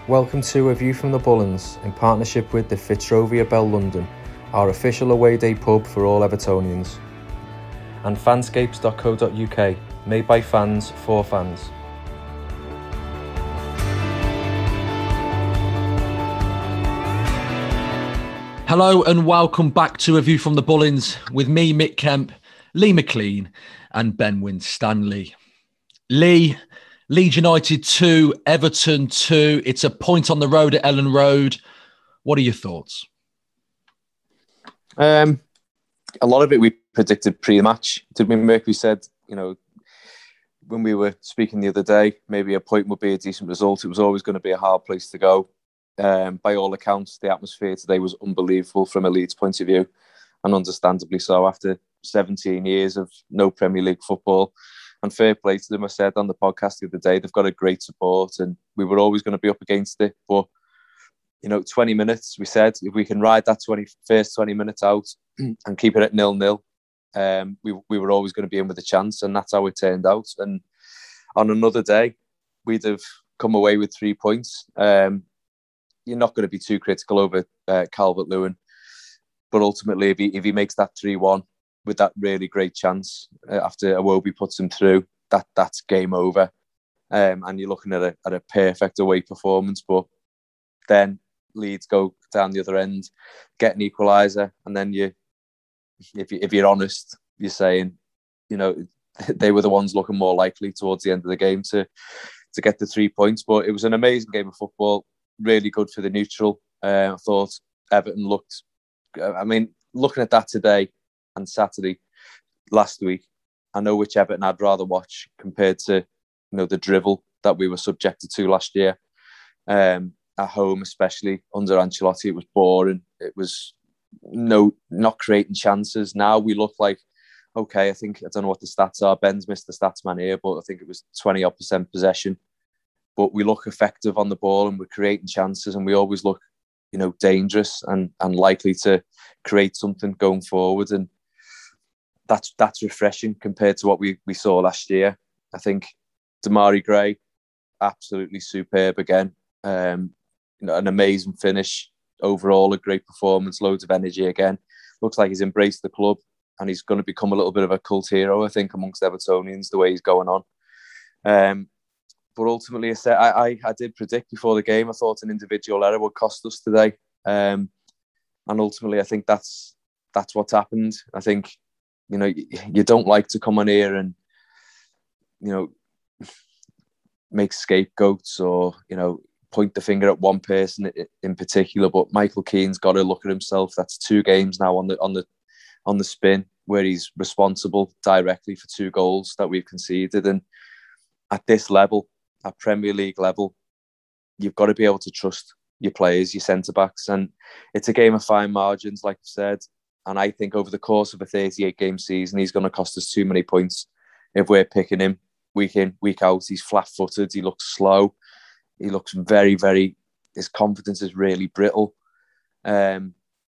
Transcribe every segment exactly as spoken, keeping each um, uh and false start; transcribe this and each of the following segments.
Welcome to A View from the Bullens in partnership with the Fitzrovia Bell London, our official away day pub for all Evertonians. And fanscapes dot co dot uk, made by fans for fans. Hello and welcome back to A View from the Bullens with me, Mick Kemp, Lee McLean and Ben Winstanley. Lee, Leeds United two, Everton two. It's a point on the road at Ellen Road. What are your thoughts? Um, a lot of it we predicted pre-match. Did we, Mick? We said, you know, when we were speaking the other day, maybe a point would be a decent result. It was always going to be a hard place to go. Um, by all accounts, the atmosphere today was unbelievable from a Leeds point of view, and understandably so after seventeen years of no Premier League football. And fair play to them. I said on the podcast the other day, they've got a great support and we were always going to be up against it. But, you know, twenty minutes, we said, if we can ride that twenty, first twenty minutes out and keep it at nil-nil, um, we, we were always going to be in with a chance, and that's how it turned out. And on another day, we'd have come away with three points. Um, you're not going to be too critical over uh, Calvert-Lewin. But ultimately, if he, if he makes that three one, with that really great chance uh, after Iwobi puts him through, that that's game over. Um, and you're looking at a, at a perfect away performance. But then Leeds go down the other end, get an equaliser, and then you, if, you, if you're honest, you're saying, you know, they were the ones looking more likely towards the end of the game to, to get the three points. But it was an amazing game of football, really good for the neutral. Uh, I thought Everton looked, I mean, looking at that today, and Saturday last week, I know which Everton I'd rather watch compared to, you know, the drivel that we were subjected to last year. Um, at home, especially under Ancelotti, it was boring. It was no not creating chances. Now we look like, okay, I think, I don't know what the stats are. Ben's missed the stats man here, but I think it was twenty odd percent possession. But we look effective on the ball and we're creating chances, and we always look, you know, dangerous and, and likely to create something going forward. And That's that's refreshing compared to what we, we saw last year. I think Demarai Gray, absolutely superb again. Um, you know, an amazing finish. Overall, a great performance, loads of energy again. Looks like he's embraced the club and he's going to become a little bit of a cult hero, I think, amongst Evertonians, the way he's going on. Um, but ultimately, I, said, I, I, I did predict before the game, I thought an individual error would cost us today. Um, and ultimately, I think that's that's what's happened. I think, you know, you don't like to come on here and, you know, make scapegoats or, you know, point the finger at one person in particular. But Michael Keane's got to look at himself. That's two games now on the on the on the spin where he's responsible directly for two goals that we've conceded. And at this level, at Premier League level, you've got to be able to trust your players, your centre backs, and it's a game of fine margins, like I've said. And I think over the course of a thirty-eight game season, he's going to cost us too many points if we're picking him week in, week out. He's flat-footed. He looks slow. He looks very, very... His confidence is really brittle. Um,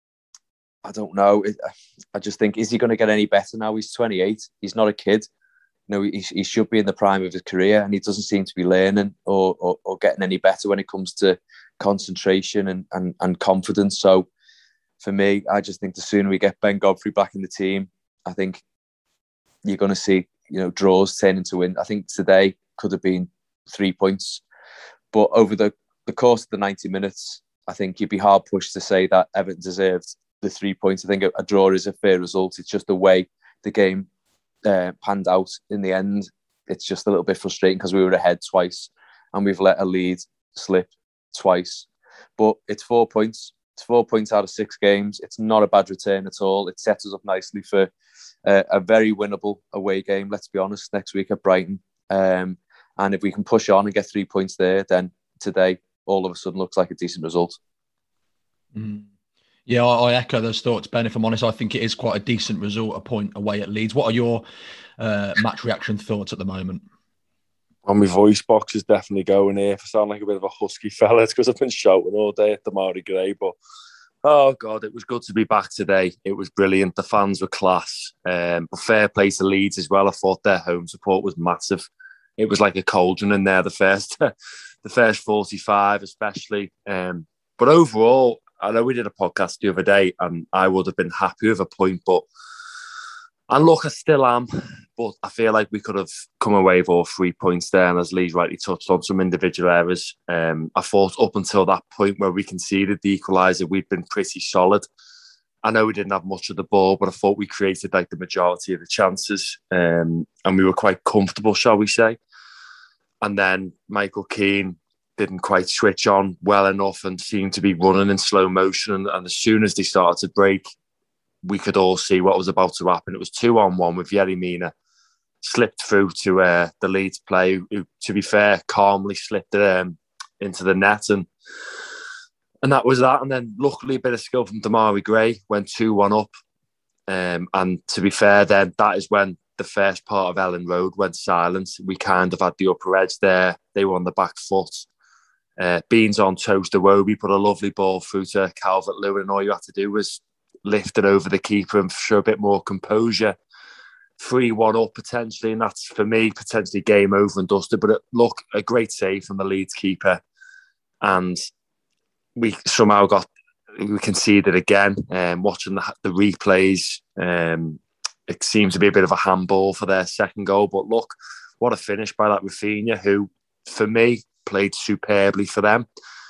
I don't know. I just think, is he going to get any better now? He's twenty-eight. He's not a kid. You know, he, he should be in the prime of his career, and he doesn't seem to be learning or, or, or getting any better when it comes to concentration and, and, and confidence. So, for me, I just think the sooner we get Ben Godfrey back in the team, I think you're going to see, you know, draws turn into win. I think today could have been three points. But over the, the course of the ninety minutes, I think you'd be hard pushed to say that Everton deserved the three points. I think a, a draw is a fair result. It's just the way the game uh, panned out in the end. It's just a little bit frustrating because we were ahead twice and we've let a lead slip twice. But it's four points. It's four points out of six games. It's not a bad return at all. It sets us up nicely for uh, a very winnable away game, let's be honest, next week at Brighton. Um, and if we can push on and get three points there, then today all of a sudden looks like a decent result. Mm. Yeah, I, I echo those thoughts, Ben. If I'm honest, I think it is quite a decent result, a point away at Leeds. What are your uh, match reaction thoughts at the moment? Well, my voice box is definitely going here. If I sound like a bit of a husky fella, it's because I've been shouting all day at Demarai Gray. But, oh, God, it was good to be back today. It was brilliant. The fans were class. Um, but fair play to Leeds as well. I thought their home support was massive. It was like a cauldron in there the first the the first forty-five especially. Um, but overall, I know we did a podcast the other day and I would have been happy with a point, but and look, I still am, but I feel like we could have come away with all three points there. And as Lee's rightly touched on, some individual errors. Um, I thought up until that point where we conceded the equaliser, we'd been pretty solid. I know we didn't have much of the ball, but I thought we created like the majority of the chances, um, and we were quite comfortable, shall we say. And then Michael Keane didn't quite switch on well enough and seemed to be running in slow motion. And, and as soon as they started to break, we could all see what was about to happen. It was two on one with Yerry Mina, slipped through to uh, the Leeds player, who, to be fair, calmly slipped it um, into the net. And and that was that. And then luckily a bit of skill from Demarai Gray, went two one up. Um, and to be fair, then that is when the first part of Ellen Road went silent. We kind of had the upper edge there. They were on the back foot. Uh, beans on toast, Iwobi put a lovely ball through to Calvert-Lewin, and all you had to do was lift it over the keeper and show a bit more composure. three one up potentially, and that's, for me, potentially game over and dusted. But it, look, a great save from the Leeds keeper. And we somehow got, we conceded again. Um, watching the, the replays, um, it seems to be a bit of a handball for their second goal. But look, what a finish by that Rafinha, who, for me, played superbly for them.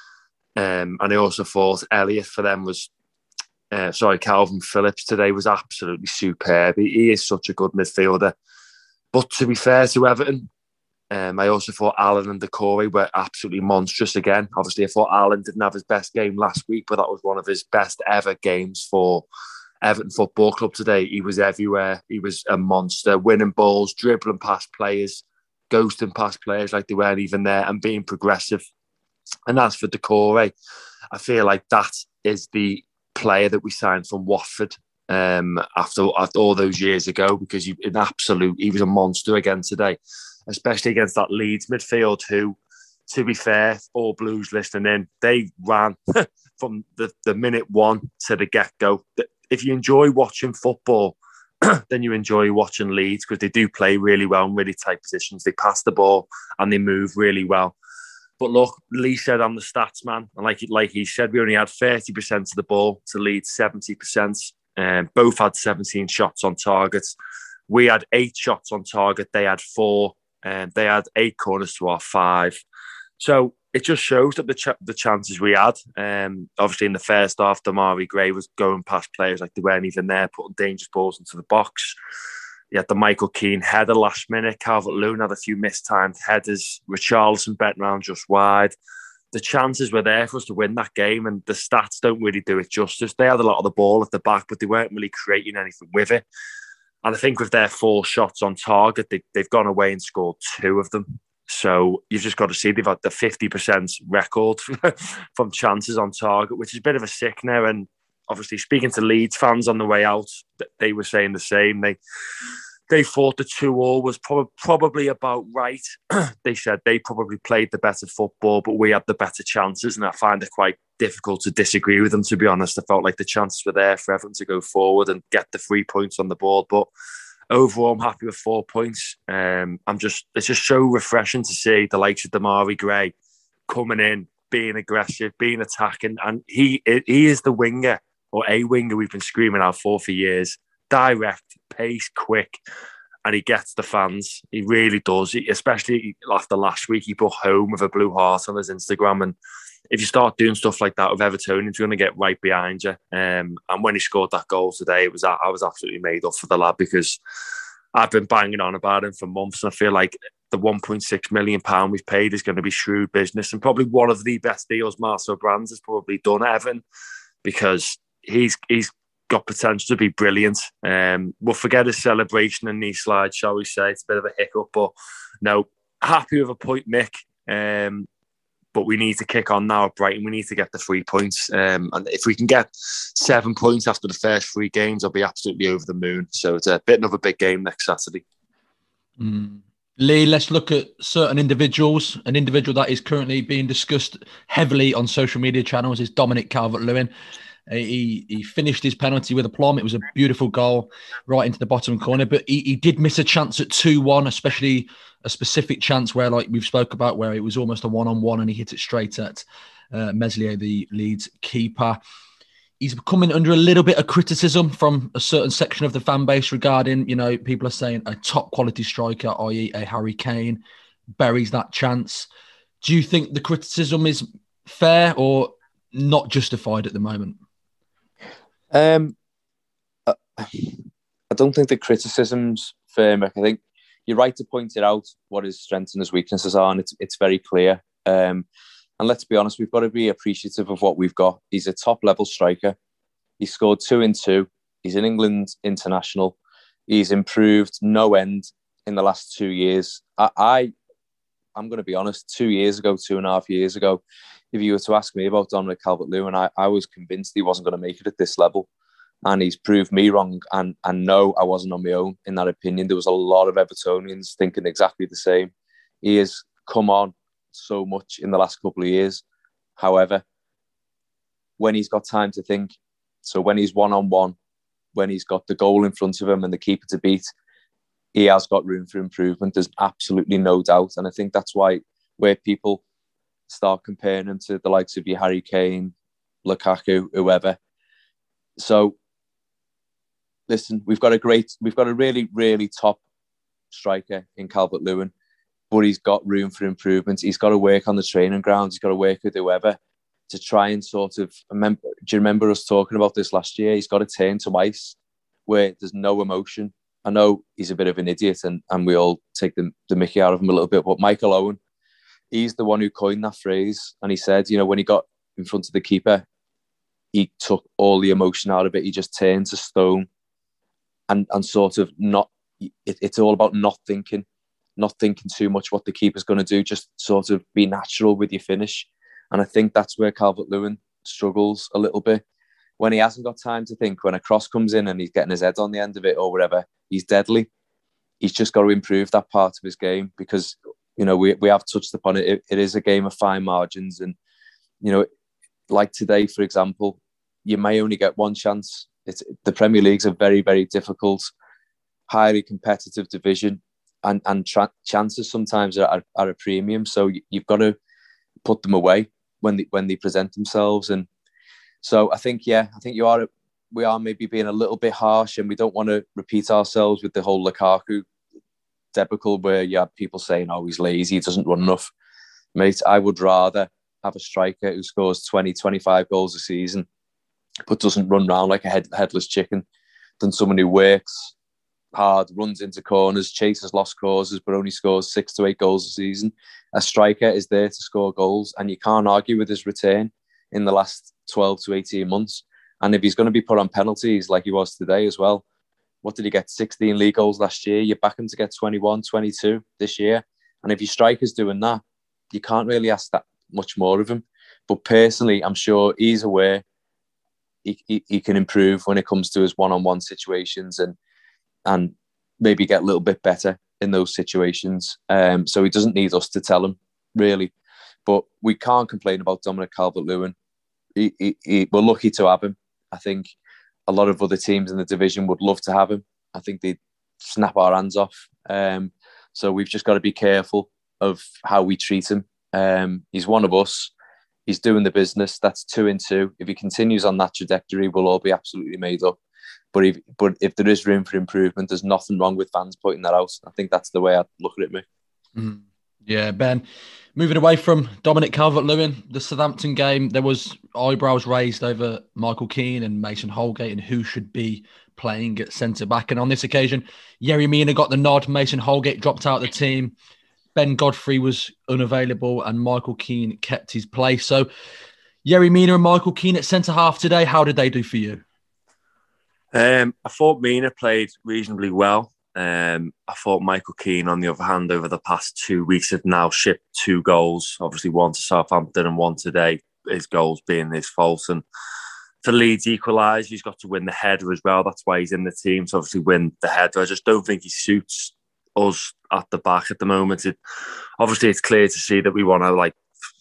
Um, and I also thought Elliott for them was, uh, sorry, Calvin Phillips today was absolutely superb. He, he is such a good midfielder. But to be fair to Everton, um, I also thought Allen and Decore were absolutely monstrous again. Obviously, I thought Allen didn't have his best game last week, but that was one of his best ever games for Everton Football Club today. He was everywhere. He was a monster, winning balls, dribbling past players, ghosting past players like they weren't even there, and being progressive. And as for Decore, I feel like that is the player that we signed from Watford um, after, after all those years ago, because he, an absolute, he was a monster again today, especially against that Leeds midfield who, to be fair, all Blues listening in, they ran from the, the minute one to the get-go. If you enjoy watching football, then you enjoy watching Leeds, because they do play really well in really tight positions. They pass the ball and they move really well. But look, Lee said I'm the stats man. And like, like he said, we only had thirty percent of the ball to Leeds seventy percent. Um, both had seventeen shots on target. We had eight shots on target. They had four. And um, they had eight corners to our five. So it just shows that the ch- the chances we had, um, obviously in the first half, Demarai Gray was going past players like they weren't even there, putting dangerous balls into the box. You had the Michael Keane header last minute. Calvert-Lewin had a few mistimed headers. Richarlison bent round just wide. The chances were there for us to win that game, and the stats don't really do it justice. They had a lot of the ball at the back, but they weren't really creating anything with it. And I think with their four shots on target, they, they've gone away and scored two of them. So you've just got to see they've had the fifty percent record from chances on target, which is a bit of a sickener. And obviously, speaking to Leeds fans on the way out, they were saying the same. They they thought the two all was prob- probably about right. They said they probably played the better football, but we had the better chances. And I find it quite difficult to disagree with them, to be honest. I felt like the chances were there for Everton to go forward and get the three points on the board. But overall, I'm happy with four points. Um, I'm just it's just so refreshing to see the likes of Demarai Gray coming in, being aggressive, being attacking, and he he is the winger, or a winger we've been screaming out for for years. Direct, pace, quick, and he gets the fans. He really does. He, especially after last week, he put home with a blue heart on his Instagram. And if you start doing stuff like that with Evertonians, you're going to get right behind you. Um, and when he scored that goal today, it was I was absolutely made up for the lad, because I've been banging on about him for months, and I feel like the one point six million pounds we've paid is going to be shrewd business, and probably one of the best deals Marcel Brands has probably done at Everton, because he's he's got potential to be brilliant. Um, we'll forget his celebration in these slides, shall we say. It's a bit of a hiccup, but no, happy with a point, Mick. Um, but we need to kick on now at Brighton. We need to get the three points. Um, and if we can get seven points after the first three games, I'll be absolutely over the moon. So it's a bit of a big game next Saturday. Mm. Lee, let's look at certain individuals. An individual that is currently being discussed heavily on social media channels is Dominic Calvert-Lewin. He he finished his penalty with aplomb. It was a beautiful goal right into the bottom corner, but he, he did miss a chance at two one, especially a specific chance where, like we've spoke about, where it was almost a one-on-one and he hit it straight at uh, Meslier, the Leeds keeper. He's coming under a little bit of criticism from a certain section of the fan base regarding, you know, people are saying a top quality striker, that is a Harry Kane, buries that chance. Do you think the criticism is fair or not justified at the moment? Um, I don't think the criticism's fair, Mick. I think you're right to point it out what his strengths and his weaknesses are, and it's it's very clear. Um, and let's be honest, we've got to be appreciative of what we've got. He's a top-level striker. He scored two in two. He's an England international. He's improved no end in the last two years. I, I I'm going to be honest, two years ago, two and a half years ago, if you were to ask me about Dominic Calvert-Lewin, I, I was convinced he wasn't going to make it at this level. And he's proved me wrong. And, and no, I wasn't on my own in that opinion. There was a lot of Evertonians thinking exactly the same. He has come on so much in the last couple of years. However, when he's got time to think, so when he's one-on-one, when he's got the goal in front of him and the keeper to beat, he has got room for improvement. There's absolutely no doubt. And I think that's why where people start comparing him to the likes of your Harry Kane, Lukaku, whoever. So, listen, we've got a great, we've got a really, really top striker in Calvert-Lewin, but he's got room for improvement. He's got to work on the training grounds. He's got to work with whoever to try and sort of, remember, do you remember us talking about this last year? He's got to turn to ice where there's no emotion. I know he's a bit of an idiot and, and we all take the, the mickey out of him a little bit, but Michael Owen, he's the one who coined that phrase. And he said, you know, when he got in front of the keeper, he took all the emotion out of it. He just turned to stone and, and sort of not, it, it's all about not thinking, not thinking too much what the keeper's going to do, just sort of be natural with your finish. And I think that's where Calvert-Lewin struggles a little bit. When he hasn't got time to think, when a cross comes in and he's getting his head on the end of it or whatever, he's deadly. He's just got to improve that part of his game because, you know, we, we have touched upon it. it. It is a game of fine margins. And, you know, like today, for example, you may only get one chance. It's, the Premier League's a very, very difficult, highly competitive division. And, and tra- chances sometimes are, are, are a premium. So you, you've got to put them away when they, when they present themselves. And so I think, yeah, I think you are, we are maybe being a little bit harsh and we don't want to repeat ourselves with the whole Lukaku debacle where you have people saying, oh, he's lazy, he doesn't run enough. Mate, I would rather have a striker who scores twenty, twenty-five goals a season but doesn't run around like a head, headless chicken than someone who works hard, runs into corners, chases lost causes, but only scores six to eight goals a season. A striker is there to score goals, and you can't argue with his return in the last twelve to eighteen months. And if he's going to be put on penalties like he was today as well, what did he get? sixteen league goals last year. You back him to get twenty-one, twenty-two this year. And if your striker's doing that, you can't really ask that much more of him. But personally, I'm sure he's aware he, he, he can improve when it comes to his one-on-one situations and and maybe get a little bit better in those situations. Um, so he doesn't need us to tell him, really. But we can't complain about Dominic Calvert-Lewin. He, he, he, we're lucky to have him. I think a lot of other teams in the division would love to have him. I think they'd snap our hands off. Um, so we've just got to be careful of how we treat him. Um, he's one of us. He's doing the business. That's two and two. If he continues on that trajectory, we'll all be absolutely made up. But if, but if there is room for improvement, there's nothing wrong with fans pointing that out. I think that's the way I look at it, mate. Mm. Yeah, Ben. Moving away from Dominic Calvert-Lewin, the Southampton game, there was eyebrows raised over Michael Keane and Mason Holgate and who should be playing at centre-back. And on this occasion, Yerry Mina got the nod. Mason Holgate dropped out of the team. Ben Godfrey was unavailable and Michael Keane kept his place. So Yerry Mina and Michael Keane at centre-half today, how did they do for you? Um, I thought Mina played reasonably well. Um, I thought Michael Keane, on the other hand, over the past two weeks had now shipped two goals, obviously one to Southampton and one today, his goals being his fault. And for Leeds equalise, he's got to win the header as well. That's why he's in the team, to obviously win the header. I just don't think he suits us at the back at the moment. It, obviously, it's clear to see that we want to like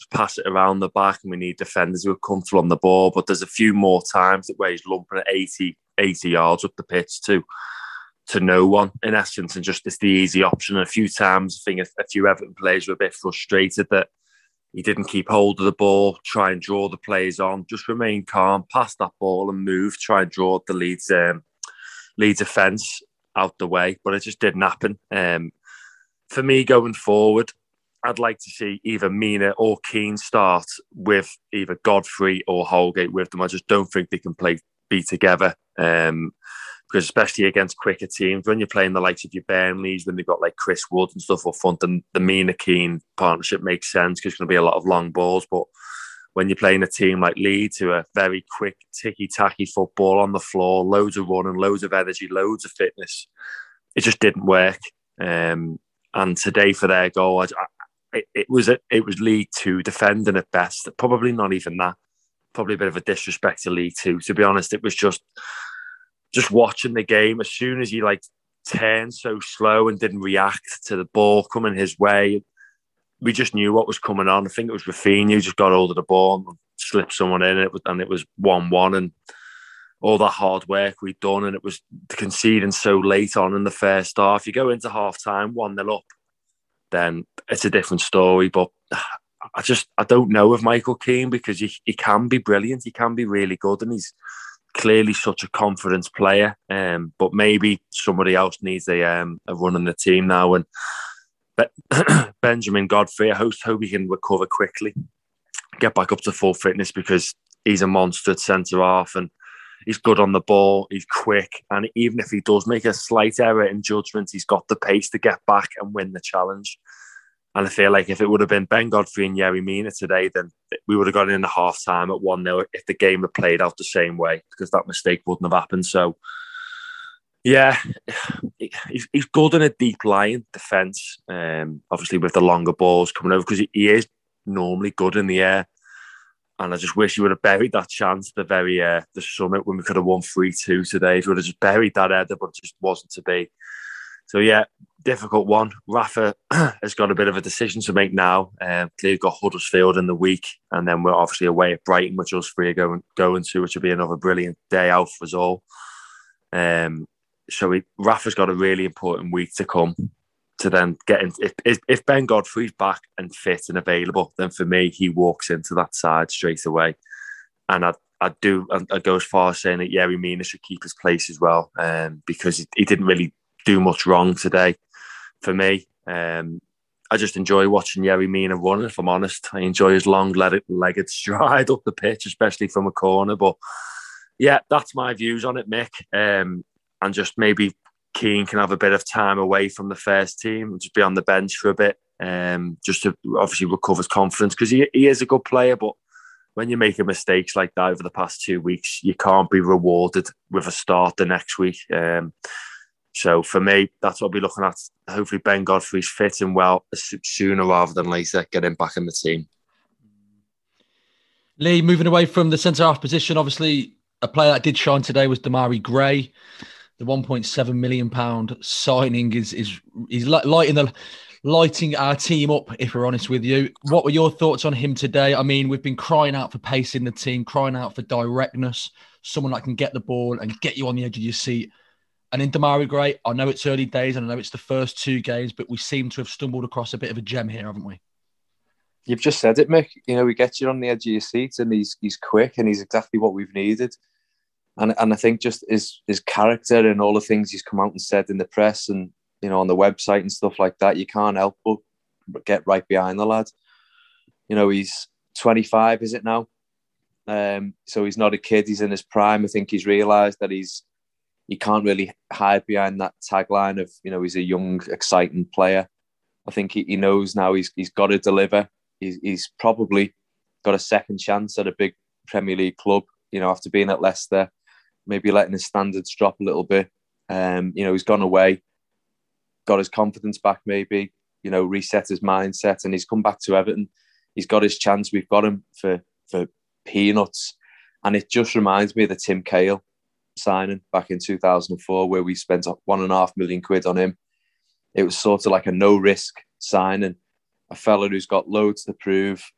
pass it around the back, and we need defenders who are comfortable on the ball. But there's a few more times where he's lumping at eighty, eighty yards up the pitch to to no one, in essence, and just it's the easy option. And a few times, I think a, a few Everton players were a bit frustrated that he didn't keep hold of the ball, try and draw the players on, just remain calm, pass that ball and move, try and draw the Leeds, um, Leeds offence out the way. But it just didn't happen. Um, for me, going forward, I'd like to see either Mina or Keane start with either Godfrey or Holgate with them. I just don't think they can play be together. Um, because especially against quicker teams, when you're playing the likes of your Burnleys, when they've got like Chris Wood and stuff up front, and the Mina-Keane partnership makes sense because it's going to be a lot of long balls. But when you're playing a team like Leeds, who are very quick, ticky-tacky football on the floor, loads of running, loads of energy, loads of fitness, it just didn't work. Um, and today for their goal, I, I, it, it was it was League Two defending at best. Probably not even that. Probably a bit of a disrespect to League Two. To be honest, it was just... Just watching the game, as soon as he like turned so slow and didn't react to the ball coming his way, we just knew what was coming on. I think it was Rafinha who just got hold of the ball and slipped someone in, and it was and it was one one. And all that hard work we'd done, and it was conceding so late on in the first half. You go into half time one nil up, then it's a different story. But I just I don't know with Michael Keane, because he he can be brilliant, he can be really good, and he's clearly such a confidence player, um, but maybe somebody else needs a, um, a run in the team now. And Be- Benjamin Godfrey, I hope, hope he can recover quickly, get back up to full fitness, because he's a monster at centre half, and he's good on the ball, he's quick, and even if he does make a slight error in judgment, he's got the pace to get back and win the challenge. And I feel like if it would have been Ben Godfrey and Yerry Mina today, then we would have gone in the half time at one nil if the game had played out the same way, because that mistake wouldn't have happened. So, yeah, he's, he's good in a deep line defence, um, obviously with the longer balls coming over, because he, he is normally good in the air. And I just wish he would have buried that chance at the very uh, the summit when we could have won three two today. If he would have just buried that header, but it just wasn't to be. So, yeah, difficult one. Rafa has got a bit of a decision to make now. Um, clearly got Huddersfield in the week, and then we're obviously away at Brighton, which us three are going, going to, which will be another brilliant day out for us all. Um, so he, Rafa's got a really important week to come to then get in. If, if, if Ben Godfrey's back and fit and available, then for me, he walks into that side straight away. And I I do I go as far as saying that Yerry Mina should keep his place as well, um, because he, he didn't really do much wrong today for me. Um, I just enjoy watching Yerry Mina run, if I'm honest. I enjoy his long-legged stride up the pitch, especially from a corner. But yeah, that's my views on it, Mick. Um, and just maybe Keane can have a bit of time away from the first team and just be on the bench for a bit, um, just to obviously recover his confidence, because he, he is a good player, but when you're making mistakes like that over the past two weeks, you can't be rewarded with a start the next week. Um, So for me, that's what I'll be looking at. Hopefully Ben Godfrey's fit and well sooner rather than later, get him back in the team. Lee, moving away from the centre-half position, obviously a player that did shine today was Demarai Gray. The one point seven million pounds signing is is is lighting the lighting our team up, if we're honest with you. What were your thoughts on him today? I mean, we've been crying out for pace in the team, crying out for directness, someone that can get the ball and get you on the edge of your seat. And in Demarai Gray, I know it's early days and I know it's the first two games, but we seem to have stumbled across a bit of a gem here, haven't we? You've just said it, Mick. You know, he gets you on the edge of your seat, and he's he's quick, and he's exactly what we've needed. And and I think just his his character and all the things he's come out and said in the press and, you know, on the website and stuff like that, you can't help but get right behind the lad. You know, he's twenty-five, is it now? Um, so he's not a kid. He's in his prime. I think he's realised that he's he can't really hide behind that tagline of, you know, he's a young, exciting player. I think he, he knows now he's he's got to deliver. He's, he's probably got a second chance at a big Premier League club, you know, after being at Leicester, maybe letting his standards drop a little bit. Um, you know, he's gone away, got his confidence back maybe, you know, reset his mindset, and he's come back to Everton. He's got his chance. We've got him for, for peanuts. And it just reminds me of the Tim Cahill signing back in two thousand four, where we spent one and a half million quid on him. It was sort of like a no risk signing, a fella who's got loads to prove,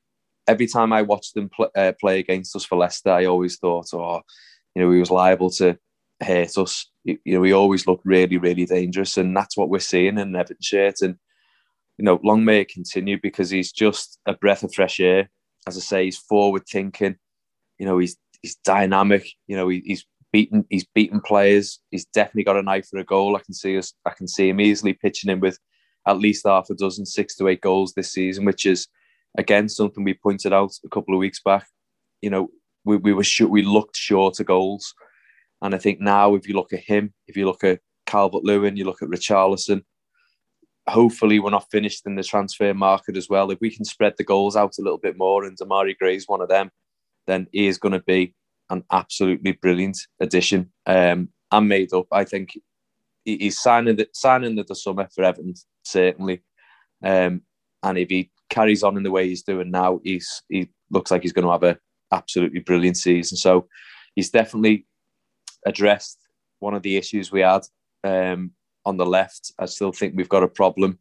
every time I watched them pl- uh, play against us for Leicester, I always thought, oh, you know, he was liable to hurt us. You, you know, we always looked really, really dangerous, and that's what we're seeing in Everton shirt. And you know, long may it continue, because he's just a breath of fresh air. As I say, he's forward thinking. You know, he's he's dynamic. You know, he, he's beaten he's beaten players. He's definitely got an eye for a goal. I can see us. I can see him easily pitching in with at least half a dozen, six to eight goals this season, which is again something we pointed out a couple of weeks back. You know, we we were sh- we looked short of goals, and I think now if you look at him, if you look at Calvert-Lewin, you look at Richarlison. Hopefully we're not finished in the transfer market as well. If we can spread the goals out a little bit more, and Demarai Gray's one of them, then he is going to be an absolutely brilliant addition. Um, I'm made up. I think he's signing the, signing the, the summer for Everton, certainly. Um, and if he carries on in the way he's doing now, he's he looks like he's going to have an absolutely brilliant season. So he's definitely addressed one of the issues we had. Um, On the left, I still think we've got a problem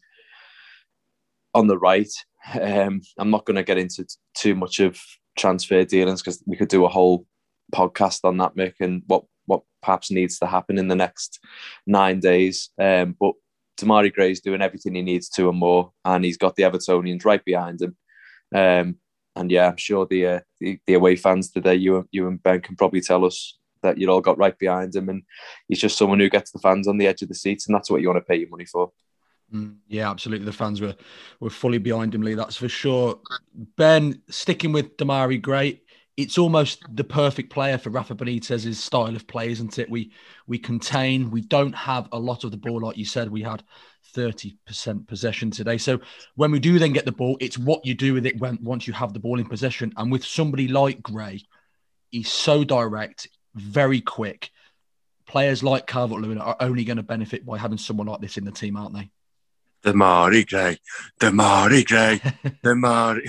on the right. Um, I'm not going to get into t- too much of transfer dealings, because we could do a whole podcast on that, Mick, and what, what perhaps needs to happen in the next nine days. Um, but Demarai Gray's doing everything he needs to and more, and he's got the Evertonians right behind him. Um, and yeah, I'm sure the, uh, the the away fans today, you, you and Ben can probably tell us that you all got right behind him, and he's just someone who gets the fans on the edge of the seats, and that's what you want to pay your money for. Mm, yeah, absolutely. The fans were were fully behind him, Lee. That's for sure. Ben, sticking with Demarai Gray, it's almost the perfect player for Rafa Benitez's style of play, isn't it? We we contain. We don't have a lot of the ball, like you said. We had thirty percent possession today. So when we do then get the ball, it's what you do with it when once you have the ball in possession. And with somebody like Gray, he's so direct, very quick. Players like Calvert-Lewin are only going to benefit by having someone like this in the team, aren't they? Demarai Gray, Demarai Gray, Demarai.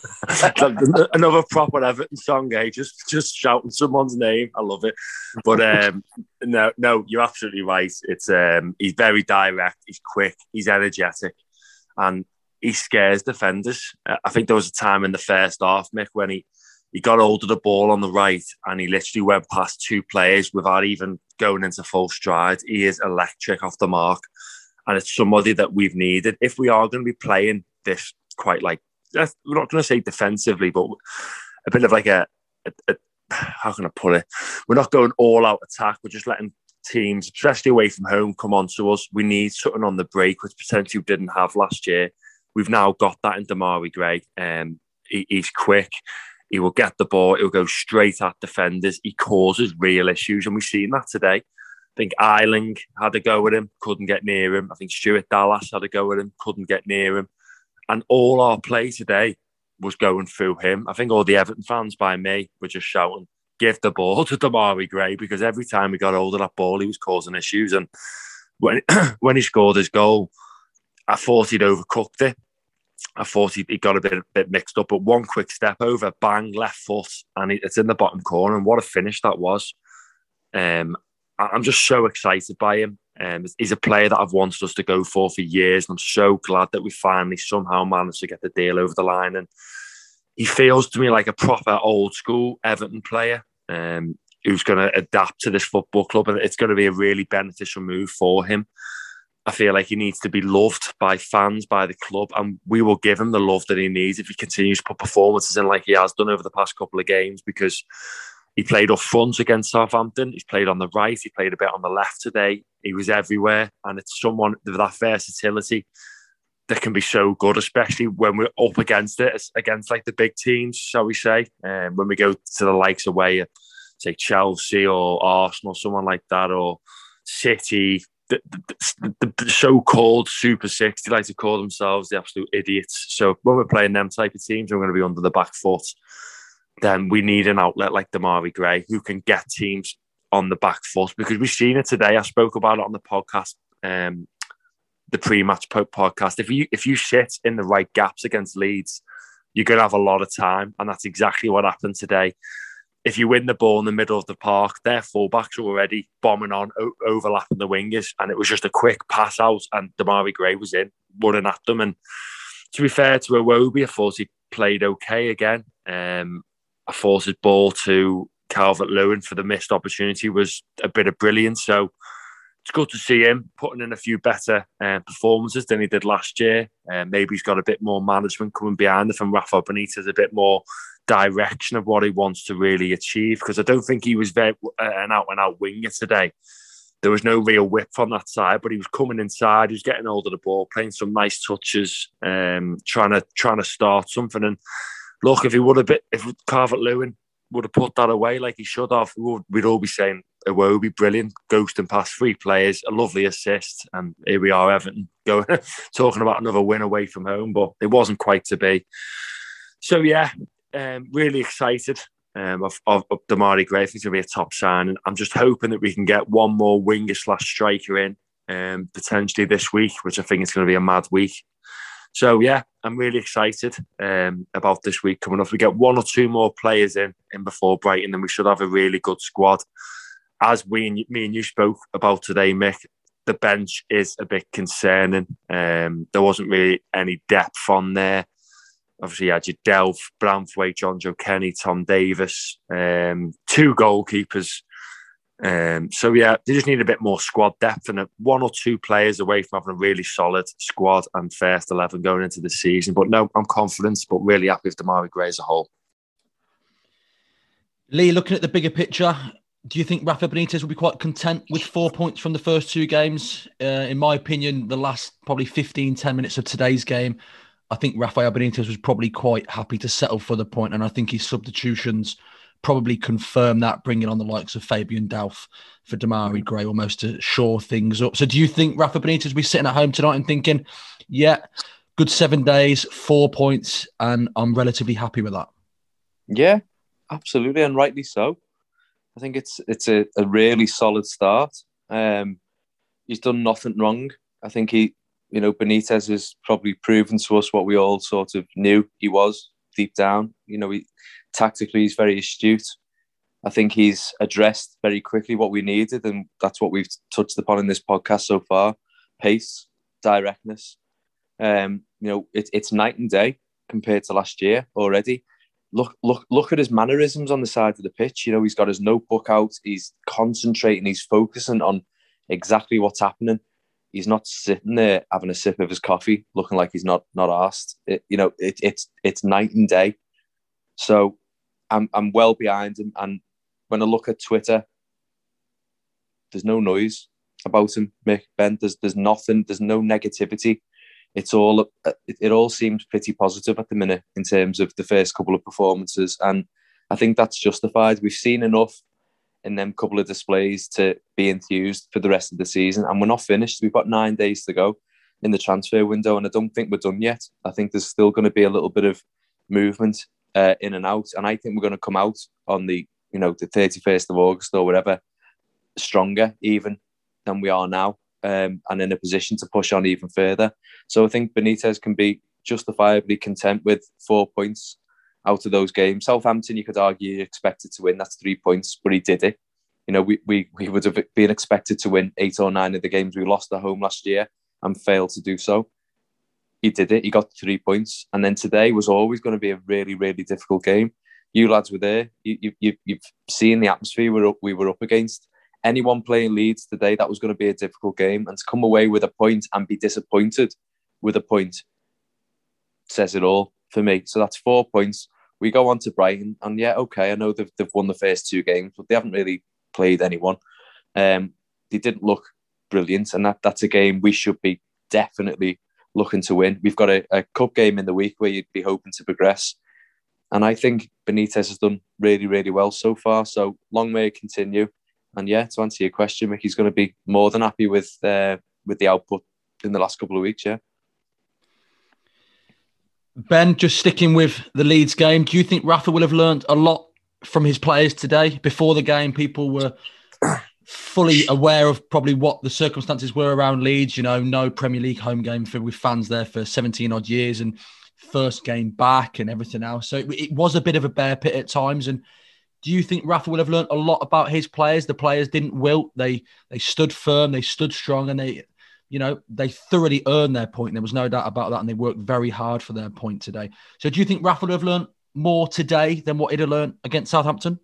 Another proper Everton song, eh? Just, just shouting someone's name. I love it. But um, no, no, you're absolutely right. It's um, he's very direct. He's quick. He's energetic, and he scares defenders. I think there was a time in the first half, Mick, when he. He got hold of the ball on the right, and he literally went past two players without even going into full stride. He is electric off the mark, and it's somebody that we've needed. If we are going to be playing this quite like, we're not going to say defensively, but a bit of like a, a, a how can I put it? We're not going all out attack. We're just letting teams, especially away from home, come on to us. We need something on the break, which potentially we didn't have last year. We've now got that in Demarai Gray. Um, he, he's quick. He will get the ball. He'll go straight at defenders. He causes real issues, and we've seen that today. I think Eiling had a go at him, couldn't get near him. I think Stuart Dallas had a go at him, couldn't get near him. And all our play today was going through him. I think all the Everton fans by me were just shouting, give the ball to Demarai Gray, because every time he got hold of that ball, he was causing issues. And when, when he scored his goal, I thought he'd overcooked it. I thought he, he got a bit, a bit mixed up, but one quick step over, bang, left foot, and he, it's in the bottom corner. And what a finish that was. Um, I, I'm just so excited by him. Um, he's a player that I've wanted us to go for for years, and I'm so glad that we finally somehow managed to get the deal over the line. And he feels to me like a proper old school Everton player um, who's going to adapt to this football club, and it's going to be a really beneficial move for him. I feel like he needs to be loved by fans, by the club, and we will give him the love that he needs if he continues to put performances in like he has done over the past couple of games, because he played up front against Southampton, he's played on the right, he played a bit on the left today, he was everywhere, and it's someone with that versatility that can be so good, especially when we're up against it, against like the big teams, shall we say, um, when we go to the likes away at, say, Chelsea or Arsenal, someone like that, or City. The, the, the, the so-called Super Six, they like to call themselves, the absolute idiots. So when we're playing them type of teams, we're going to be under the back foot. Then we need an outlet like Demarai Gray who can get teams on the back foot, because we've seen it today. I spoke about it on the podcast, um, the pre-match podcast. If you if you sit in the right gaps against Leeds, you're going to have a lot of time, and that's exactly what happened today. If you win the ball in the middle of the park, their fullbacks are already bombing on, o- overlapping the wingers, and it was just a quick pass out, and Demarai Gray was in, running at them. And to be fair to Iwobi, I thought he played okay again. Um, I thought his ball to Calvert-Lewin for the missed opportunity was a bit of brilliance. So it's good to see him putting in a few better uh, performances than he did last year. Uh, maybe he's got a bit more management coming behind it from Rafa Benitez, a bit more direction of what he wants to really achieve. Because I don't think he was very uh, an out-and-out winger today. There was no real whip on that side, but he was coming inside. He was getting hold of the ball, playing some nice touches, um, trying to trying to start something. And look, if he would have been, if Calvert-Lewin would have put that away like he should have, we'd all be saying Iwobi, brilliant, ghosting past three players, a lovely assist, and here we are, Everton, going talking about another win away from home, but it wasn't quite to be. So yeah, um, really excited. Um, of, of, of Demarai Gray. I think it's going to be a top signing. I'm just hoping that we can get one more winger slash striker in um, potentially this week, which I think is going to be a mad week. So yeah, I'm really excited um, about this week coming up. We get one or two more players in, in before Brighton, and we should have a really good squad. As we and me and you spoke about today, Mick, the bench is a bit concerning. Um, there wasn't really any depth on there. Obviously, you had your Delph, Branthwaite, John Joe Kenny, Tom Davis, um, two goalkeepers. Um, so, yeah, they just need a bit more squad depth and a, one or two players away from having a really solid squad and first eleven going into the season. But no, I'm confident, but really happy with Demarai Gray as a whole. Lee, looking at the bigger picture, do you think Rafa Benitez will be quite content with four points from the first two games? Uh, in my opinion, the last probably fifteen, ten minutes of today's game, I think Rafael Benitez was probably quite happy to settle for the point, and I think his substitutions probably confirm that, bringing on the likes of Fabian Delph for Demarai Gray almost to shore things up. So do you think Rafa Benitez will be sitting at home tonight and thinking, yeah, good seven days, four points, and I'm relatively happy with that? Yeah, absolutely, and rightly so. I think it's it's a, a really solid start. Um, he's done nothing wrong. I think he... You know, Benitez has probably proven to us what we all sort of knew he was deep down. You know, he, tactically, he's very astute. I think he's addressed very quickly what we needed, and that's what we've touched upon in this podcast so far. Pace, directness. Um, you know, it, it's night and day compared to last year already. Look, look, look at his mannerisms on the side of the pitch. You know, he's got his notebook out. He's concentrating. He's focusing on exactly what's happening. He's not sitting there having a sip of his coffee, looking like he's not not arsed. It, you know, it, it's it's night and day. So I'm I'm well behind him. And when I look at Twitter, there's no noise about him, Mick, Ben. There's there's nothing. There's no negativity. It's all it, it all seems pretty positive at the minute in terms of the first couple of performances, and I think that's justified. We've seen enough in them couple of displays to be enthused for the rest of the season. And we're not finished. We've got nine days to go in the transfer window, and I don't think we're done yet. I think there's still going to be a little bit of movement uh, in and out. And I think we're going to come out on the, you know, the thirty-first of August or whatever, stronger even than we are now, um, and in a position to push on even further. So I think Benitez can be justifiably content with four points out of those games. Southampton, you could argue, expected to win. That's three points, but he did it. You know, we we we would have been expected to win eight or nine of the games we lost at home last year and failed to do so. He did it. He got three points. And then today was always going to be a really, really difficult game. You lads were there. You, you, you've seen the atmosphere we were, up, we were up against. Anyone playing Leeds today, that was going to be a difficult game. And to come away with a point and be disappointed with a point says it all for me. So that's four points. We go on to Brighton, and yeah, okay, I know they've, they've won the first two games, but they haven't really played anyone. Um, they didn't look brilliant, and that, that's a game we should be definitely looking to win. We've got a, a cup game in the week where you'd be hoping to progress, and I think Benitez has done really, really well so far, so long may it continue. And yeah, to answer your question, Mick, he's going to be more than happy with, uh, with the output in the last couple of weeks, yeah. Ben, just sticking with the Leeds game, do you think Rafa will have learned a lot from his players today? Before the game, people were fully aware of probably what the circumstances were around Leeds. You know, no Premier League home game for with fans there for seventeen odd years and first game back and everything else. So it, it was a bit of a bear pit at times. And do you think Rafa will have learned a lot about his players? The players didn't wilt. They they stood firm. They stood strong, and they you know, they thoroughly earned their point. There was no doubt about that, and they worked very hard for their point today. So do you think Rafa would have learned more today than what he'd have learned against Southampton?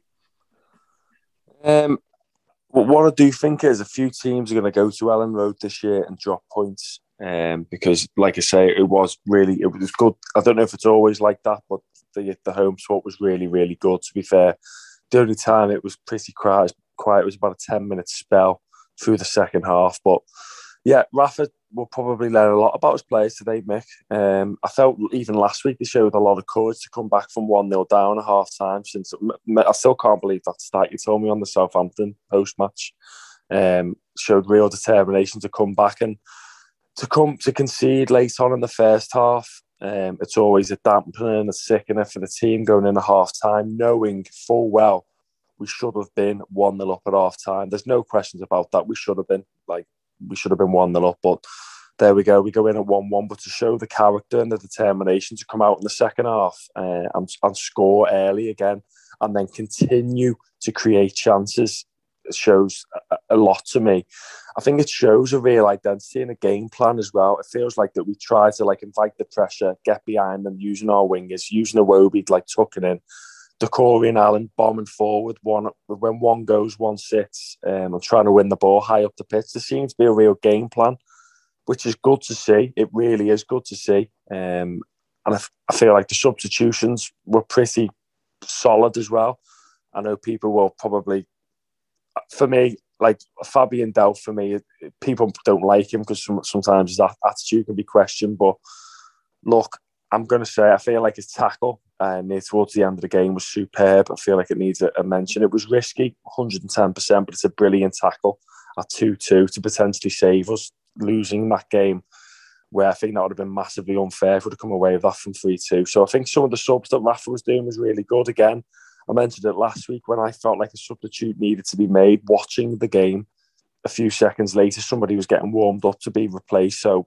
Um, but what I do think is a few teams are going to go to Elland Road this year and drop points. Um, because, like I say, it was really, it was good. I don't know if it's always like that, but the the home spot was really, really good. To be fair, the only time it was pretty quiet, quiet was about a ten minute spell through the second half. But yeah, Rafa will probably learn a lot about his players today, Mick. Um, I felt even last week they showed a lot of courage to come back from one nil down at half time. Since I still can't believe that stat you told me on the Southampton post match. Um, showed real determination to come back and to come to concede late on in the first half. Um, it's always a dampener and a sickener for the team going in at half time, knowing full well we should have been one nil up at half time. There's no questions about that. We should have been like we should have been one nil up, but there we go. We go in at one one, but to show the character and the determination to come out in the second half uh, and, and score early again, and then continue to create chances, shows a, a lot to me. I think it shows a real identity and a game plan as well. It feels like that we try to like invite the pressure, get behind them, using our wingers, using Iwobi, like tucking in, Doucouré and Allen bombing forward. One when one goes, one sits, um, and trying to win the ball high up the pitch. There seems to be a real game plan, which is good to see. It really is good to see. Um, and I, f- I feel like the substitutions were pretty solid as well. I know people will probably, for me, like Fabian Delph, for me, people don't like him because sometimes his attitude can be questioned. But look, I'm going to say I feel like his tackle uh, near towards the end of the game was superb. I feel like it needs a, a mention. It was risky, one hundred ten percent, but it's a brilliant tackle at two two to potentially save us losing that game, where I think that would have been massively unfair if we'd have come away with that from three two. So I think some of the subs that Rafa was doing was really good. Again, I mentioned it last week when I felt like a substitute needed to be made. Watching the game, a few seconds later, somebody was getting warmed up to be replaced. So,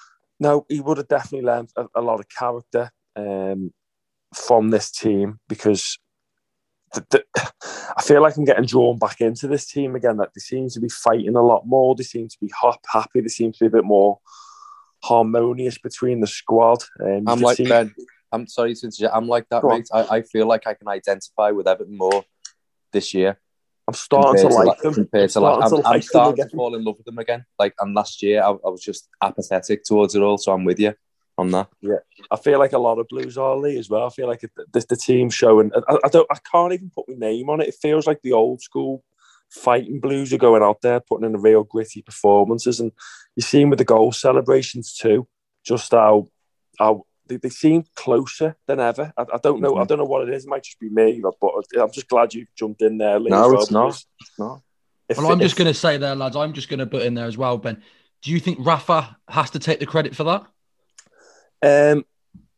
no, he would have definitely learned a, a lot of character um, from this team, because the, the, I feel like I'm getting drawn back into this team again, that they seem to be fighting a lot more. They seem to be hop, happy. They seem to be a bit more harmonious between the squad. Um, I'm like see... Ben. I'm sorry to interject. I'm like that, mate. I, I feel like I can identify with Everton more this year. I'm starting to like them. Compared to like, I'm, to like I'm starting to fall in love with them again. Like, and last year I, I was just apathetic towards it all. So I'm with you on that. Yeah, I feel like a lot of Blues are, Lee, as well. I feel like it, the, the team showing. I, I don't. I can't even put my name on it. It feels like the old school fighting Blues are going out there, putting in a real gritty performances, and you're seeing with the goal celebrations too, just how how. They, they seem closer than ever. I, I don't know. Mm-hmm. I don't know what it is. It might just be me, but I'm just glad you jumped in there, Lee. No, well, it's not. It's not. If, well, I'm if, just going to say there, lads. I'm just going to put in there as well, Ben. Do you think Rafa has to take the credit for that? Um,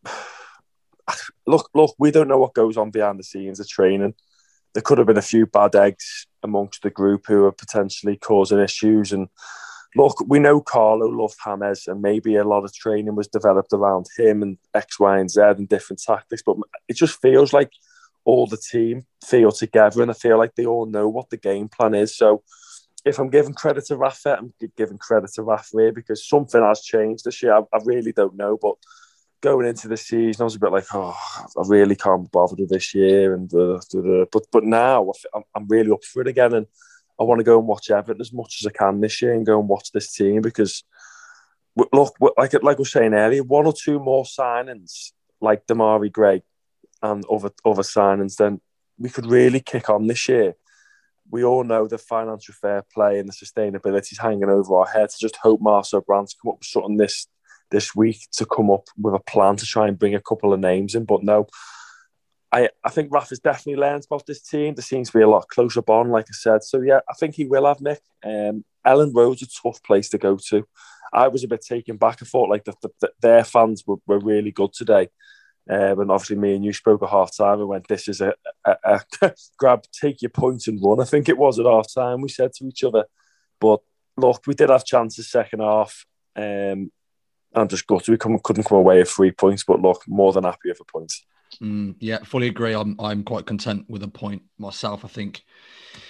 look, look. We don't know what goes on behind the scenes of training. There could have been a few bad eggs amongst the group who are potentially causing issues, and. Look, we know Carlo loved James, and maybe a lot of training was developed around him and X, Y, and Z and different tactics. But it just feels like all the team feel together, and I feel like they all know what the game plan is. So if I'm giving credit to Rafa, I'm giving credit to Rafa here, because something has changed this year. I, I really don't know. But going into the season, I was a bit like, oh, I really can't be bothered with this year. And uh, uh, But but now I'm, I'm really up for it again. And I want to go and watch Everton as much as I can this year and go and watch this team, because, look, like like I was saying earlier, one or two more signings like Demarai Gray and other other signings, then we could really kick on this year. We all know the financial fair play and the sustainability is hanging over our heads. I just hope Marcel Brands come up with something this this week to come up with a plan to try and bring a couple of names in. But no, I, I think Rafa's definitely learned about this team. There seems to be a lot closer bond, like I said. So, yeah, I think he will have, Nick. Um, Elland Road's a tough place to go to. I was a bit taken back. I thought like the, the, the, their fans were, were really good today. Um, and obviously me and you spoke at half-time and went, this is a, a, a grab, take your points and run. I think it was at half-time we said to each other. But, look, we did have chances second half. Um, I'm just gutted we couldn't, couldn't come away with three points. But, look, more than happy with a point. Mm, yeah, fully agree. I'm I'm quite content with a point myself. I think,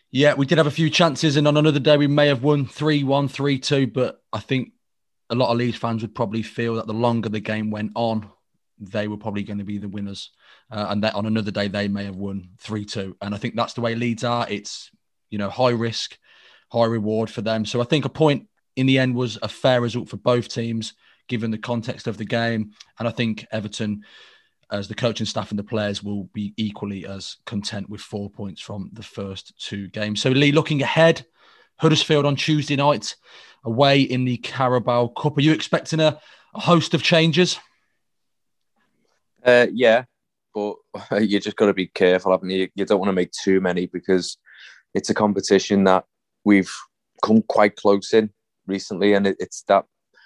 Yeah, we did have a few chances, and on another day we may have won three one, three two, but I think a lot of Leeds fans would probably feel that the longer the game went on, they were probably going to be the winners. Uh, and that on another day, they may have won three two. And I think that's the way Leeds are. It's, you know, high risk, high reward for them. So I think a point in the end was a fair result for both teams, given the context of the game. And I think Everton, as the coaching staff and the players, will be equally as content with four points from the first two games. So, Lee, looking ahead, Huddersfield on Tuesday night, away in the Carabao Cup. Are you expecting a, a host of changes? Uh, yeah, but you just got to be careful, haven't you? You don't want to make too many because it's a competition that we've come quite close in recently, and it, it's that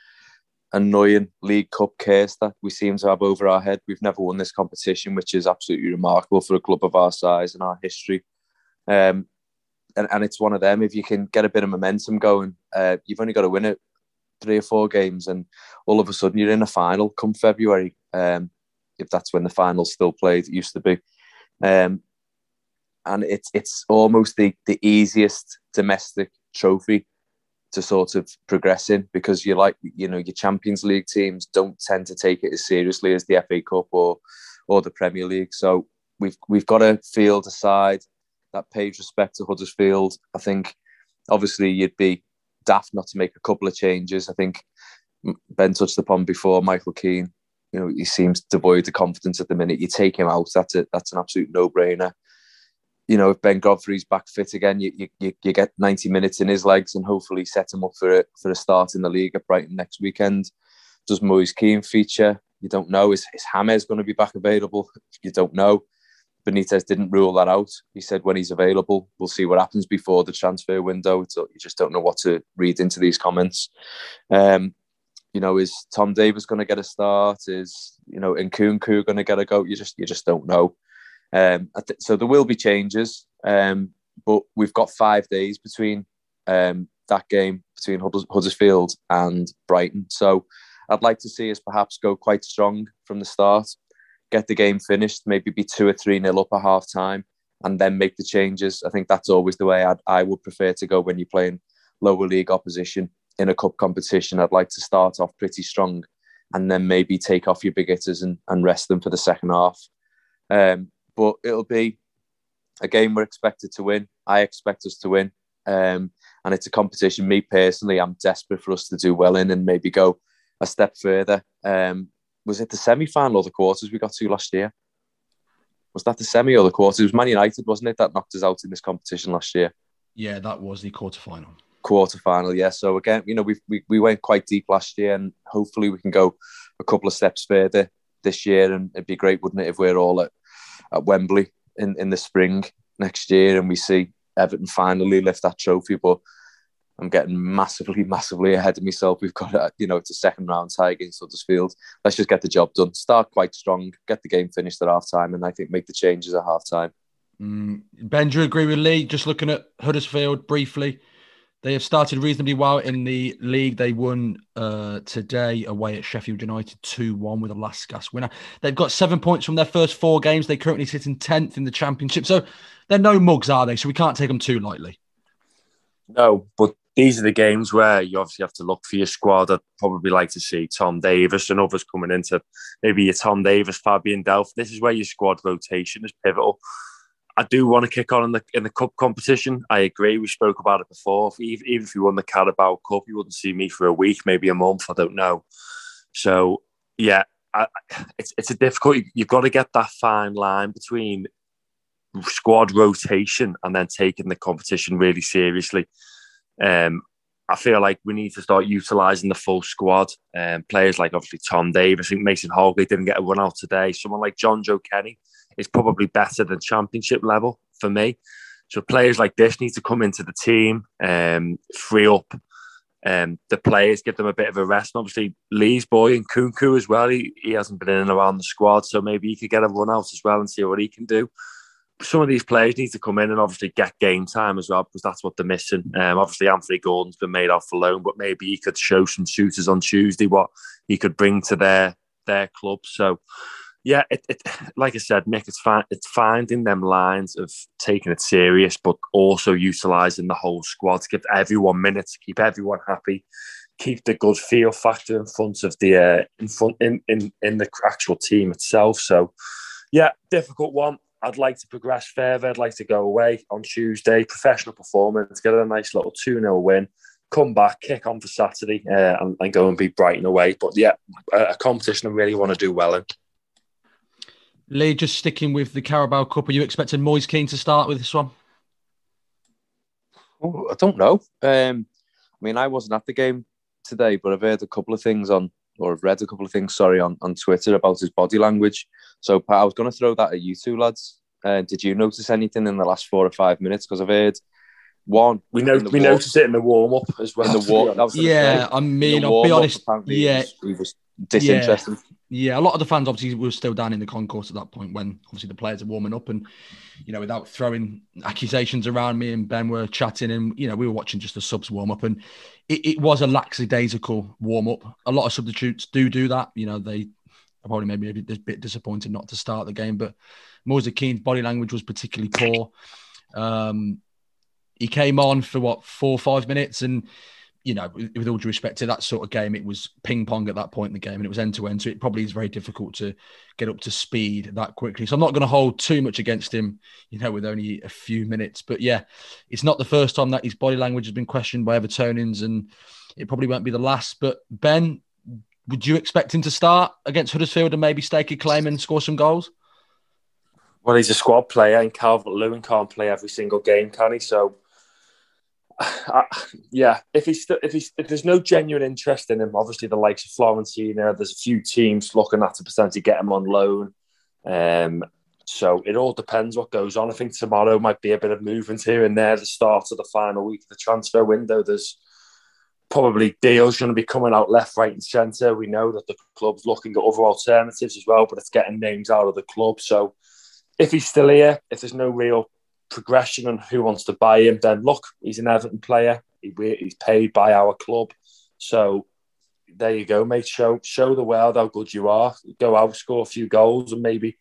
annoying League Cup curse that we seem to have over our head. We've never won this competition, which is absolutely remarkable for a club of our size and our history. Um, and, and it's one of them, if you can get a bit of momentum going, uh, you've only got to win it three or four games and all of a sudden you're in a final come February, um, if that's when the final's still played. It used to be. Um, and it's it's almost the, the easiest domestic trophy to sort of progress in, because you like, you know, your Champions League teams don't tend to take it as seriously as the F A Cup or or the Premier League. So we've we've got to field a side that pays respect to Huddersfield. I think obviously you'd be daft not to make a couple of changes. I think Ben touched upon before, Michael Keane, you know, he seems devoid of confidence at the minute. You take him out, that's a, that's an absolute no-brainer. You know, if Ben Godfrey's back fit again, you, you you get ninety minutes in his legs and hopefully set him up for a, for a start in the league at Brighton next weekend. Does Moise Keane feature? You don't know. Is, is James going to be back available? You don't know. Benitez didn't rule that out. He said when he's available, we'll see what happens before the transfer window. So you just don't know what to read into these comments. Um, you know, is Tom Davies going to get a start? Is, you know, Nkunku going to get a go? You just you just don't know. Um, so there will be changes, um, but we've got five days between um, that game between Huddersfield and Brighton. So I'd like to see us perhaps go quite strong from the start, get the game finished, maybe be two or three nil up at half time, and then make the changes. I think that's always the way I'd, I would prefer to go when you're playing lower league opposition in a cup competition. I'd like to start off pretty strong and then maybe take off your big hitters and, and rest them for the second half. Um, But it'll be a game we're expected to win. I expect us to win. Um, and it's a competition, me personally, I'm desperate for us to do well in and maybe go a step further. Um, was it the semi-final or the quarters we got to last year? Was that the semi or the quarters? It was Man United, wasn't it, that knocked us out in this competition last year? Yeah, that was the quarter-final. Quarter-final, yeah. So again, you know, we we we went quite deep last year, and hopefully we can go a couple of steps further this year. And it'd be great, wouldn't it, if we're all at at Wembley in, in the spring next year and we see Everton finally lift that trophy. But I'm getting massively, massively ahead of myself. We've got, a, you know, it's a second round tie against Huddersfield. Let's just get the job done. Start quite strong, get the game finished at half time, and I think make the changes at half time. Mm. Ben, do you agree with Lee? Just looking at Huddersfield briefly, they have started reasonably well in the league. They won uh, today away at Sheffield United two one with a last gasp winner. They've got seven points from their first four games. They currently sit in tenth in the Championship. So they're no mugs, are they? So we can't take them too lightly. No, but these are the games where you obviously have to look for your squad. I'd probably like to see Tom Davies and others coming into maybe your Tom Davies, Fabian Delph. This is where your squad rotation is pivotal. I do want to kick on in the in the cup competition. I agree. We spoke about it before. Even, even if you won the Carabao Cup, you wouldn't see me for a week, maybe a month. I don't know. So yeah, I, it's it's a difficult. You've got to get that fine line between squad rotation and then taking the competition really seriously. Um, I feel like we need to start utilising the full squad. Um, players like obviously Tom Davies. I think Mason Holgate didn't get a run out today. Someone like John Joe Kenny is probably better than Championship level for me. So players like this need to come into the team, um, free up um, the players, give them a bit of a rest. And obviously, Lee's boy and Nkunku as well, he, he hasn't been in and around the squad, so maybe he could get a run out as well and see what he can do. Some of these players need to come in and obviously get game time as well, because that's what they're missing. Um, obviously, Anthony Gordon's been made off for loan, but maybe he could show some suitors on Tuesday what he could bring to their, their club. So, Yeah, it, it, like I said, Mick, it's, fi- it's finding them lines of taking it serious, but also utilising the whole squad to give everyone minutes, keep everyone happy, keep the good feel factor in front of the uh, in front in, in in the actual team itself. So, yeah, difficult one. I'd like to progress further. I'd like to go away on Tuesday, professional performance, get a nice little two nil win, come back, kick on for Saturday, uh, and, and go and beat Brighton away. But yeah, a, a competition I really want to do well in. Lee, just sticking with the Carabao Cup, are you expecting Moise Kean to start with this one? Oh, I don't know. Um, I mean, I wasn't at the game today, but I've heard a couple of things on, or I've read a couple of things, sorry, on, on Twitter about his body language. So I was going to throw that at you two lads. Uh, did you notice anything in the last four or five minutes? Because I've heard one. We know we war- noticed it in the warm up as well. In the war- yeah, say, I mean, I'll be honest. Yeah, he was, he was disinterested. Yeah. Yeah, a lot of the fans obviously were still down in the concourse at that point when obviously the players are warming up, and you know, without throwing accusations around, me and Ben were chatting, and you know, we were watching just the subs warm up, and it, it was a lackadaisical warm up. A lot of substitutes do do that. You know, they are probably maybe a bit disappointed not to start the game, but Moise Kean's body language was particularly poor. Um, he came on for what four or five minutes, and you know, with all due respect to that sort of game, it was ping pong at that point in the game, and it was end to end. So it probably is very difficult to get up to speed that quickly. So I'm not going to hold too much against him, you know, with only a few minutes. But yeah, it's not the first time that his body language has been questioned by Evertonians, and it probably won't be the last. But Ben, would you expect him to start against Huddersfield and maybe stake a claim and score some goals? Well, he's a squad player, and Calvert-Lewin can't play every single game, can he? So. Uh, yeah, if he's st- if he's if there's no genuine interest in him, obviously the likes of Fiorentina, there's a few teams looking at to potentially get him on loan. Um, so it all depends what goes on. I think tomorrow might be a bit of movement here and there. The start of the final week of the transfer window, there's probably deals going to be coming out left, right, and centre. We know that the club's looking at other alternatives as well, but it's getting names out of the club. So if he's still here, if there's no real progression and who wants to buy him, then look, he's an Everton player. He, he's paid by our club. So there you go, mate. Show show the world how good you are. Go out, score a few goals, and maybe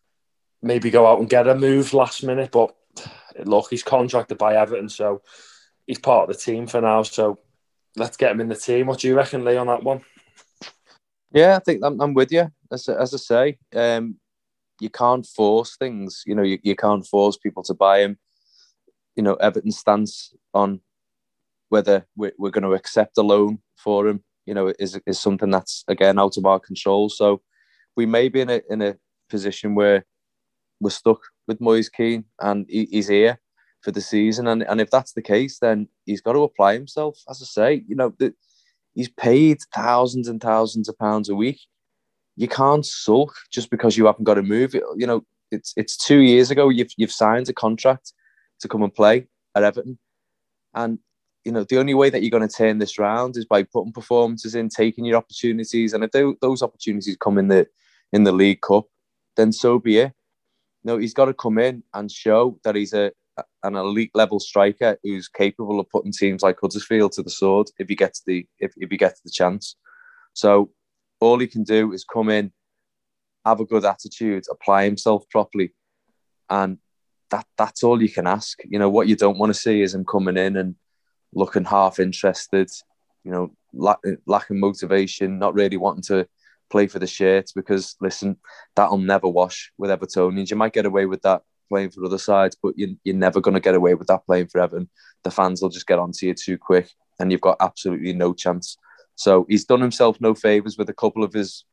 maybe go out and get a move last minute. But look, he's contracted by Everton, so he's part of the team for now. So let's get him in the team. What do you reckon, Lee, on that one? Yeah, I think I'm, I'm with you. As, as I say, um, you can't force things. You know, you, you can't force people to buy him. You know, Everton's stance on whether we're, we're going to accept a loan for him, you know, is is something that's, again, out of our control. So we may be in a in a position where we're stuck with Moise Kean and he, he's here for the season. And, and if that's the case, then he's got to apply himself. As I say, you know, the, he's paid thousands and thousands of pounds a week. You can't sulk just because you haven't got to move. You know, it's it's two years ago you've you've signed a contract to come and play at Everton, and you know the only way that you're going to turn this round is by putting performances in, taking your opportunities. And if they, those opportunities come in the in the League Cup, then so be it. No, he's got to come in and show that he's a an elite level striker who's capable of putting teams like Huddersfield to the sword if he gets the if, if he gets the chance. So all he can do is come in, have a good attitude, apply himself properly, and that that's all you can ask. You know, what you don't want to see is him coming in and looking half interested, you know, lack, lacking motivation, not really wanting to play for the shirts, because, listen, that'll never wash with Evertonians. You might get away with that playing for other sides, but you, you're never going to get away with that playing for Everton. The fans will just get onto you too quick, and you've got absolutely no chance. So he's done himself no favours with a couple of his,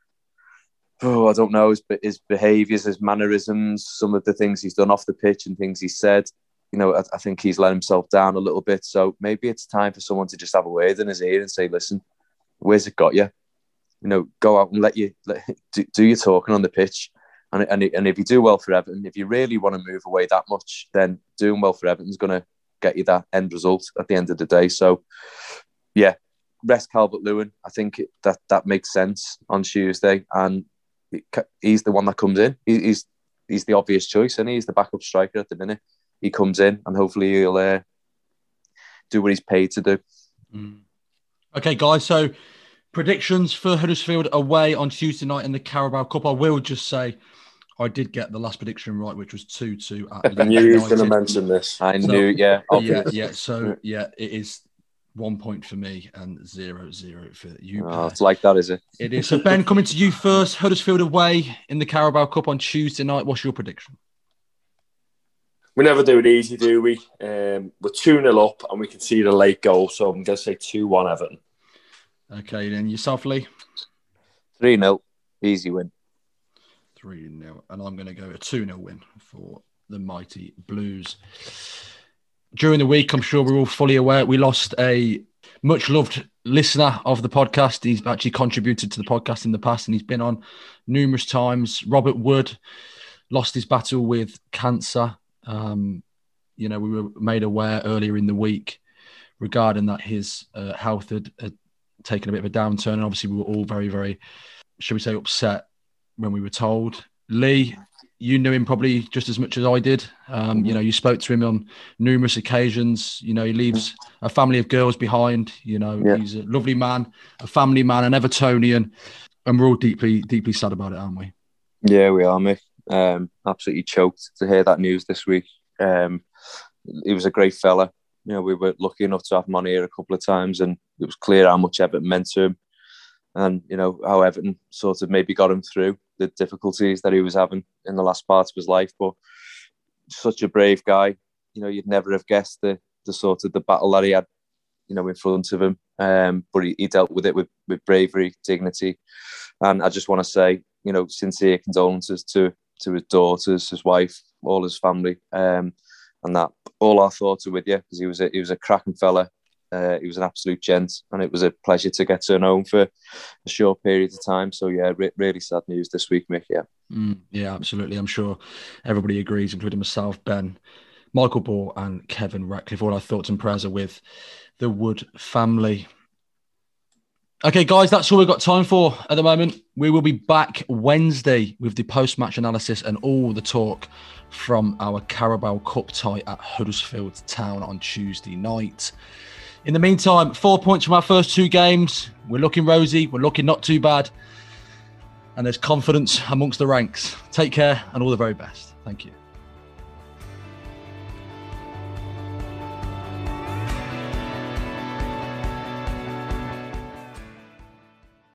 oh, I don't know, his, his behaviours, his mannerisms, some of the things he's done off the pitch and things he said. You know, I, I think he's let himself down a little bit. So maybe it's time for someone to just have a word in his ear and say, listen, where's it got you? You know, go out and let you let, do, do your talking on the pitch. And, and, and if you do well for Everton, if you really want to move away that much, then doing well for Everton is going to get you that end result at the end of the day. So, yeah, rest Calvert-Lewin. I think that that makes sense on Tuesday, and he's the one that comes in. He's he's the obvious choice, and he's the backup striker at the minute. He comes in, and hopefully he'll uh, do what he's paid to do. Mm. Okay, guys. So Predictions for Huddersfield away on Tuesday night in the Carabao Cup. I will just say I did get the last prediction right, which was two two at Leeds I knew you were United. going to mention this. I So- knew, yeah. Yeah, obvious. yeah. So, yeah, it is one point for me and zero zero for you. Oh, Bear. it's like that, is it? It is. So, Ben, coming to you first. Huddersfield away in the Carabao Cup on Tuesday night. What's your prediction? We never do it easy, do we? Um, we're two nil up and we can see the late goal, so I'm going to say two one Everton. Okay, then yourself, Lee? three nil, easy win. three nil. And I'm going to go a two nil win for the mighty Blues. During the week, I'm sure we're all fully aware, we lost a much-loved listener of the podcast. He's actually contributed to the podcast in the past, and he's been on numerous times. Robert Wood lost his battle with cancer. Um, you know, we were made aware earlier in the week regarding that his uh, health had, had taken a bit of a downturn, and obviously we were all very, very, should we say, upset when we were told. Lee, you knew him probably just as much as I did. Um, you know, you spoke to him on numerous occasions. You know, he leaves a family of girls behind. You know, Yeah. he's a lovely man, a family man, an Evertonian, and we're all deeply, deeply sad about it, aren't we? Yeah, we are, Mick. Um, absolutely choked to hear that news this week. Um, he was a great fella. You know, we were lucky enough to have him on here a couple of times, and it was clear how much Everton meant to him, and you know how Everton sort of maybe got him through the difficulties that he was having in the last part of his life. But such a brave guy. You know, you'd never have guessed the the sort of the battle that he had, you know, in front of him. Um, but he, he dealt with it with with bravery, dignity, and I just want to say, you know, sincere condolences to to his daughters, his wife, all his family, um, and that all our thoughts are with you, because he was a he was a cracking fella. Uh, he was an absolute gent, and it was a pleasure to get to know him for a short period of time. So yeah, re- really sad news this week, Mick. Yeah, Mm, yeah, absolutely. I'm sure everybody agrees, including myself, Ben, Michael Ball, and Kevin Ratcliffe. All our thoughts and prayers are with the Wood family. Okay, guys, that's all we've got time for at the moment. We will be back Wednesday with the post-match analysis and all the talk from our Carabao Cup tie at Huddersfield Town on Tuesday night. In the meantime, four points from our first two games. We're looking rosy. We're looking not too bad. And there's confidence amongst the ranks. Take care and all the very best. Thank you.